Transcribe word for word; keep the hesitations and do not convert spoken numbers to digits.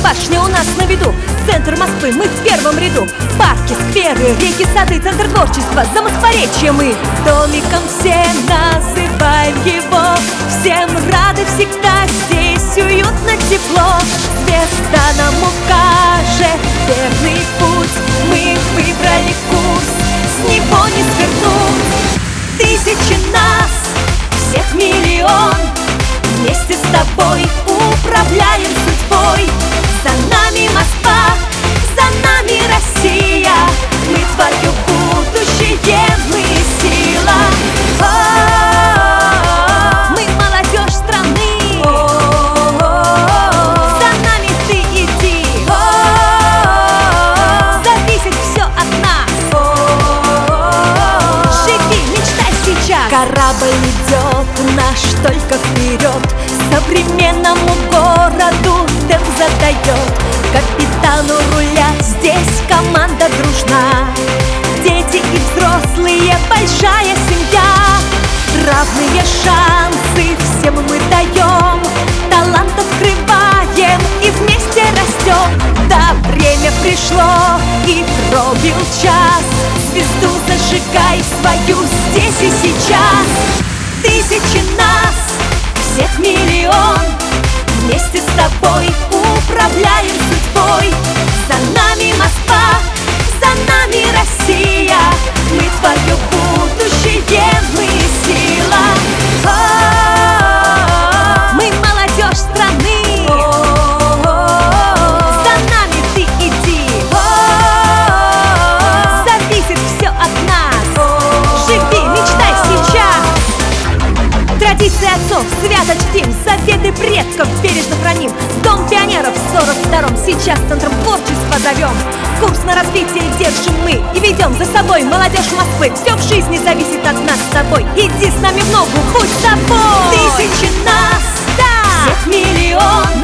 башня у нас на виду. Центр Москвы, мы в первом ряду. Парки, скверы, реки, сады, центр творчества. Замоскворечье мы домиком все называем его. Всем рады всегда, здесь уютно, тепло. Звезда нам укажет верный путь. Мы выбрали курс, с него не свернуть. Тысячи нас, всех миллион. Вместе с тобой управляем судьбой. За нами Москва, за нами Россия. Мы твое будущее, мы сила. О-о-о-о. Мы молодежь страны. О-о-о-о. За нами ты иди. О-о-о-о. Зависит все от нас. О-о-о-о. Живи, мечтай сейчас. Корабль идет наш только вперед. Современному городу темп задает. Капитану руля здесь команда дружна. Дети и взрослые, большая семья. Равные шансы всем мы даем. Талант открываем и вместе растем. Да, время пришло и пробил час. Звезду зажигай свою здесь и сейчас. Тысячи нас, всех миллион. Вместе с тобой управляем судьбой. За нами Москва, за нами Россия. Мы твое будущее, мы сила. О-о-о-о. Мы молодежь страны. О-о-о-о. За нами ты иди. О-о-о-о. Зависит все от нас. Живи, мечтай сейчас. Традиции отцов свято чтим, заветы предков бережно храним. Дом пионеров в сорок втором сейчас центром творчества зовем. Курс на развитие держим мы и ведем за собой молодежь Москвы. Все в жизни зависит от нас с тобой. Иди с нами в ногу, будь собой. Тысячи нас, да, всех миллион.